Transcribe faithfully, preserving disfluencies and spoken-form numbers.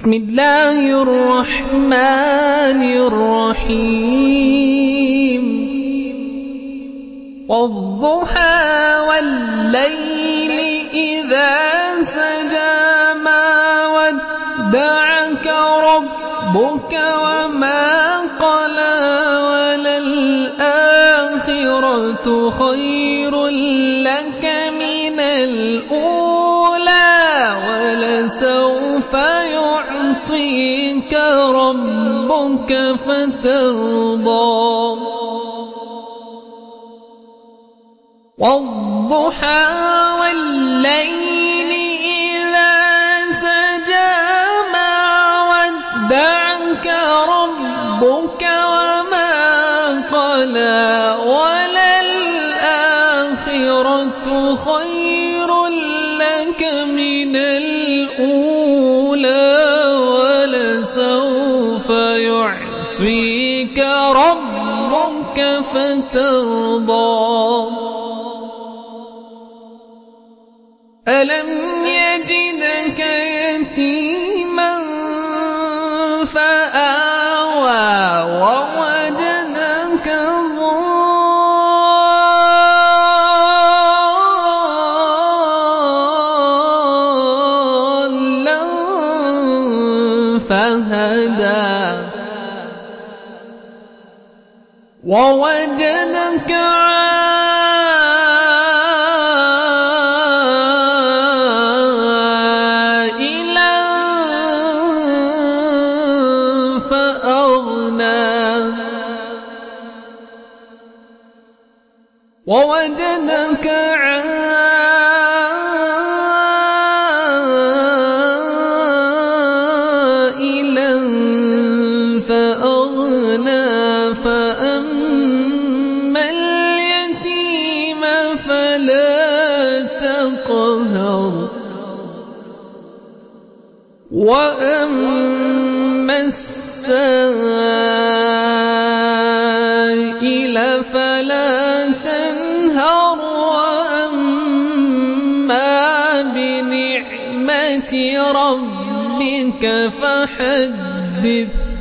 بسم الله الرحمن الرحيم والضحى والليل إذا سجى ما ودعك ربك وما قلى وللآخرة خير لك من الأولى ولسوف يعطيك ربك فترضى والضحى والليل إذا سجى ما ودعك ربك وما قلى وللآخرة خير لك من الأولى ولسوف يعطيك ربك فترضى ألم يجدك يتيما فآوى ووجدك ضالا فهدى ووجدك عائلا فأغنى ووجدك عائلا فأغنى فأما اليتيم فلا تقهر وأما السائل فلا تنهر وأما بنعمة ربك فحدث